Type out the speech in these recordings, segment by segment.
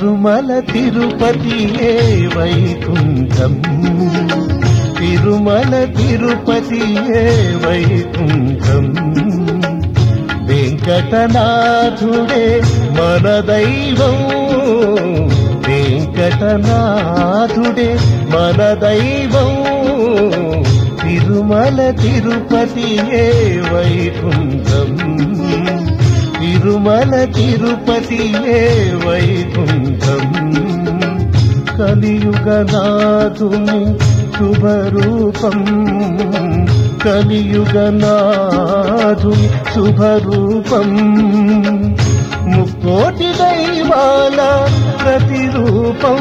తిరుమల తిరుపతియే వైకుంఠం తిరుమల తిరుపతియే వైకుంఠం వెంకటనాథుడే మన దైవం వెంకటనాథుడే మన దైవం తిరుమల తిరుపతియే వైకుంఠం తిరుమల తిరుపతియే వైకుంఠం కలియుగనాథుని శుభరూపం కలియుగనాథుని శుభరూపం ముక్కోటి దైవాల ప్రతిరూపం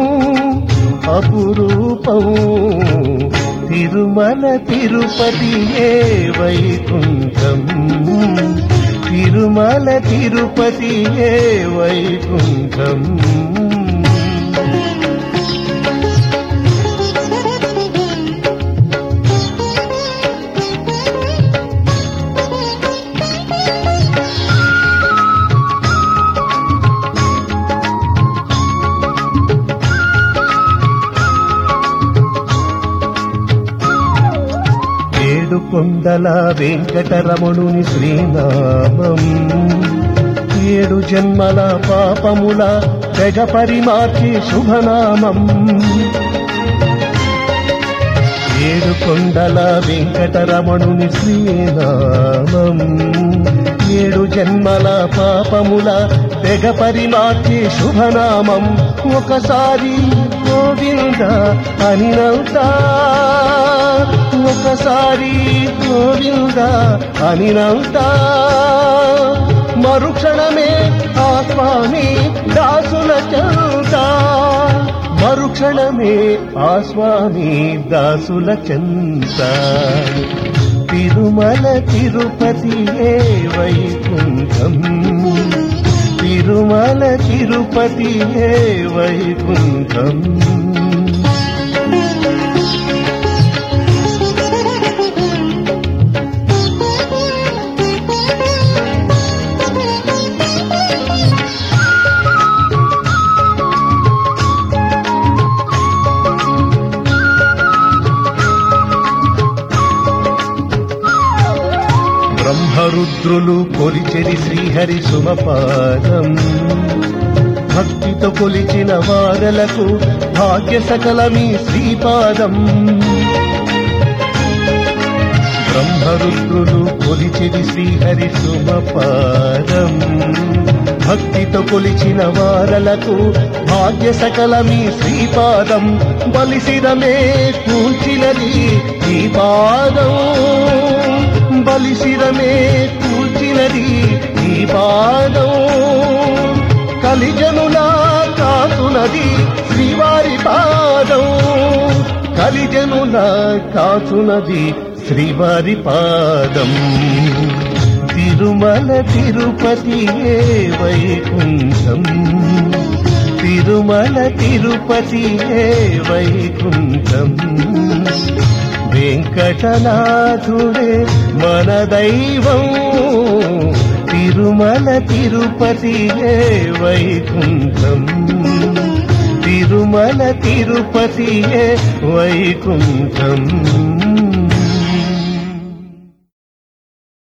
అపురూపం తిరుమల తిరుపతియే వైకుంఠం తిరుమల తిరుపతియే వైకుంఠం కొండల వెంకటరమణుని శ్రీనామం ఏడు జన్మల పాపముల తెగ పరిమార్చి శుభనామం ఏడు కొండల వెంకటరమణుని శ్రీనామం ఏడు జన్మల పాపముల తెగ పరిమార్చి శుభనామం ఒకసారి గోవింద అనినంతా ఒకసారి గోవింద అనినంతా మరుక్షణమే ఆ స్వామి దాసుల చెంత మరుక్షణమే ఆ స్వామి దాసుల చెంత తిరుమల తిరుపతియే వైకుంఠం తిరుమల తిరుపతియే వైకుంఠం బ్రహ్మరుద్రులు కొలిచెది శ్రీహరి సుమపాదం భక్తితో కొలిచిన వారలకు భాగ్య సకలమీ శ్రీపాదం బ్రహ్మరుద్రులు కొలిచెది శ్రీహరి సుమపాదం భక్తితో కొలిచిన వారలకు భాగ్య సకలమీ శ్రీపాదం బలిసిరమే కూల్చినది ఈ పాదం బలిసిరమే కూల్చినది ఈ పాదం కలిజనులా కాచునది శ్రీవారి పాదం కలిజనులా కాచునది శ్రీవారి పాదం తిరుమల తిరుపతియే వైకుంఠం తిరుమల తిరుపతియే వైకుంఠం వెంకటనాథుడే మన దైవం తిరుమల తిరుపతియే వైకుంఠం తిరుమల తిరుపతియే వైకుంఠం